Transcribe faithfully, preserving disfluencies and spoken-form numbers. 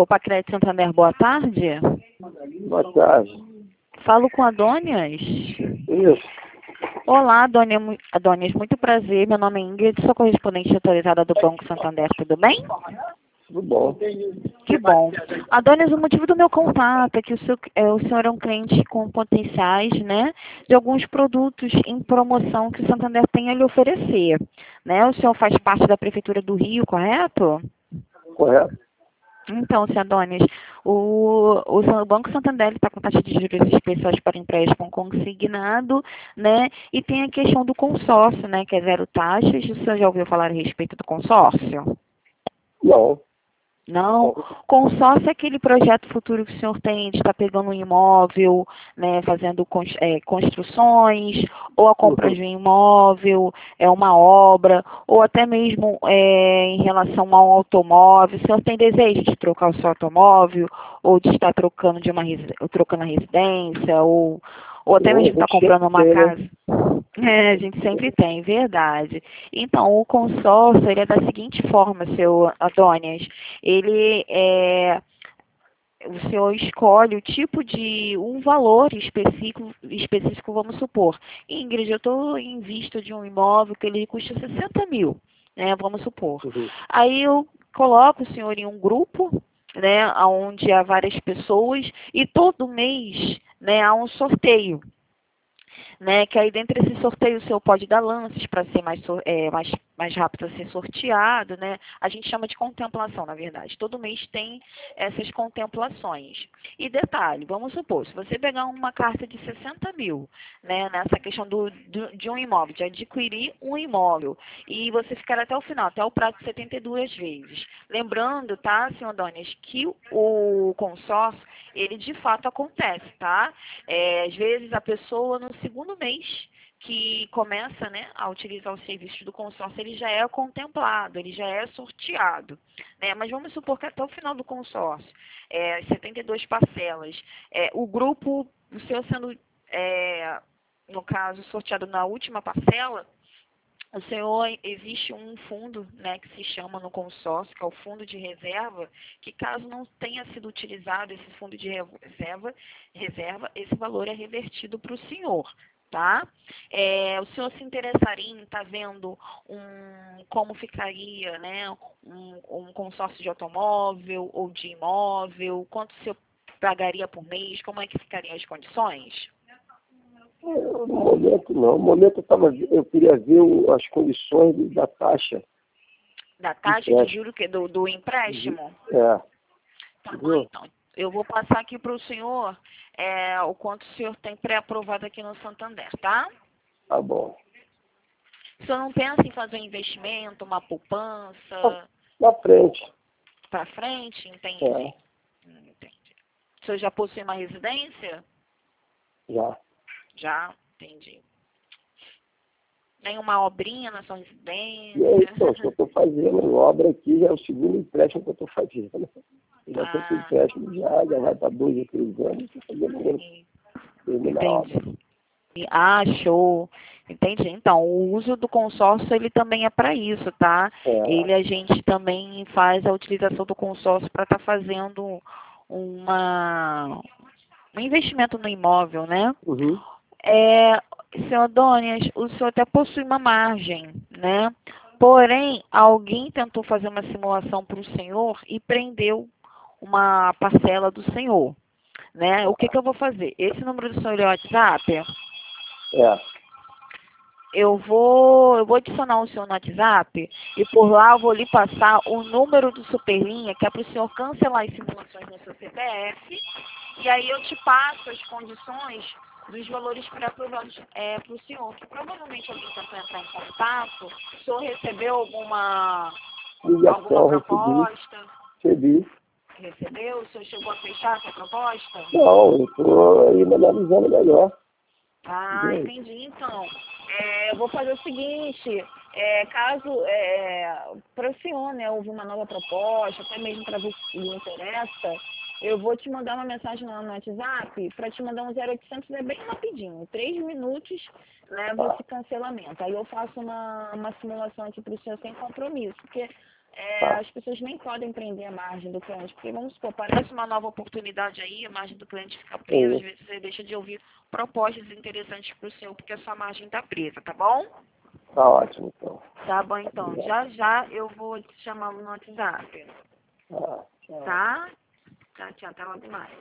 Poupa Crédito Santander, boa tarde. Boa tarde. Falo com a Adônias. Isso. Olá, Adônia- Adônias, muito prazer. Meu nome é Ingrid, sou correspondente autorizada do Banco Santander, tudo bem? Tudo bom. Que bom. Adônias, o motivo do meu contato é que o, seu, é, o senhor é um cliente com potenciais, né, de alguns produtos em promoção que o Santander tem a lhe oferecer, né? O senhor faz parte da Prefeitura do Rio, correto? Correto? Então, senhor Adônias, o, o, o Banco Santander está com taxa de juros especiais para empréstimo consignado, né? E tem a questão do consórcio, né? Que é zero taxas. O senhor já ouviu falar a respeito do consórcio? Não. Não? Consórcio é aquele projeto futuro que o senhor tem de estar pegando um imóvel, né, fazendo cons- é, construções, ou a compra Uhum. de um imóvel, é uma obra, ou até mesmo é, em relação a um automóvel. O senhor tem desejo de trocar o seu automóvel, ou de estar trocando de uma resi- trocando a residência, ou, ou até Não, a mesmo estar gente sempre comprando uma tem, né? casa? É, a gente sempre tem, verdade. Então, o consórcio, ele é da seguinte forma, seu Adônias. Ele é, o senhor escolhe o tipo de, um valor específico, específico, vamos supor. Ingrid, eu estou em vista de um imóvel que ele custa sessenta mil, né, vamos supor. Uhum. Aí eu coloco o senhor em um grupo, né, onde há várias pessoas, e todo mês, né, há um sorteio. Né, que aí dentro desse sorteio o senhor pode dar lances para ser mais, sor- é, mais, mais rápido a ser sorteado, né? A gente chama de contemplação, na verdade. Todo mês tem essas contemplações. E detalhe, vamos supor, se você pegar uma carta de sessenta mil, né, nessa questão do, do- de um imóvel, de adquirir um imóvel, e você ficar até o final, até o prazo de setenta e duas vezes. Lembrando, tá, senhor Donis, que o consórcio, ele de fato acontece, tá? É, às vezes a pessoa no segundo mês que começa, né, a utilizar o serviço do consórcio, ele já é contemplado, ele já é sorteado, né? Mas vamos supor que até o final do consórcio, é, as setenta e duas parcelas, é, o grupo, o seu sendo, é, no caso, sorteado na última parcela, o senhor, existe um fundo, né, que se chama no consórcio, que é o fundo de reserva, que caso não tenha sido utilizado esse fundo de reserva, reserva esse valor é revertido para o senhor, tá? É, o senhor se interessaria em estar vendo um, como ficaria, né, um, um consórcio de automóvel ou de imóvel, quanto o senhor pagaria por mês, como é que ficariam as condições? No momento não. No momento eu, tava, eu queria ver o- as condições de- da taxa Da de taxa de empréstimo. juros que- do, do empréstimo? É. Tá bom, Entendeu? então. Eu vou passar aqui para o senhor é, o quanto o senhor tem pré-aprovado aqui no Santander, tá? Tá bom. O senhor não pensa em fazer um investimento, uma Na poupança na frente. para frente? Entendi. É. Hum, Entendi. O senhor já possui uma residência? Já. Já, entendi. Nenhuma obrinha na sua E é residência? isso, eu estou fazendo obra aqui, já é o segundo empréstimo que eu estou fazendo. Já estou com Ah, empréstimo já, já vai para dois ou três anos, estou fazendo ele e- terminar a obra. entendi. E- Ah, show. Entendi. Então, o uso do consórcio, ele também é para isso, tá? É. Ele, a gente também faz a utilização do consórcio para estar fazendo uma, um investimento no imóvel, né? Uhum. É, senhor Donias, o senhor até possui uma margem, né? Porém, alguém tentou fazer uma simulação para o senhor e prendeu uma parcela do senhor, né? O que que eu vou fazer? Esse número do senhor é o WhatsApp? É. Eu vou, eu vou adicionar o senhor no WhatsApp e por lá eu vou lhe passar o número do Superlinha, que é para o senhor cancelar as simulações no seu C P F, e aí eu te passo as condições dos valores pré-aprovados é, para o senhor, que provavelmente alguém tentou entrar em contato, o senhor recebeu alguma, alguma Ligação, recebi, proposta? recebi. Recebeu? O senhor chegou a fechar essa proposta? Não, eu estou ainda analisando melhor. Ah, Entendeu? entendi. Então, é, eu vou fazer o seguinte, é, caso é, para o senhor, né, houve uma nova proposta, até mesmo para ver se lhe interessa, eu vou te mandar uma mensagem lá no WhatsApp para te mandar um zero oitocentos, é bem rapidinho, três minutos leva Tá. esse cancelamento. Aí eu faço uma, uma simulação aqui para o senhor sem compromisso, porque é, Tá. as pessoas nem podem prender a margem do cliente, porque vamos supor, parece uma nova oportunidade aí, a margem do cliente fica presa, Sim. às vezes você deixa de ouvir propostas interessantes para o seu, porque a sua margem está presa, tá bom? Tá ótimo, então. Tá bom, então. Já já eu vou te chamar no WhatsApp. Tá. Tchau. Tá? Tchau, tchau. Até logo mais.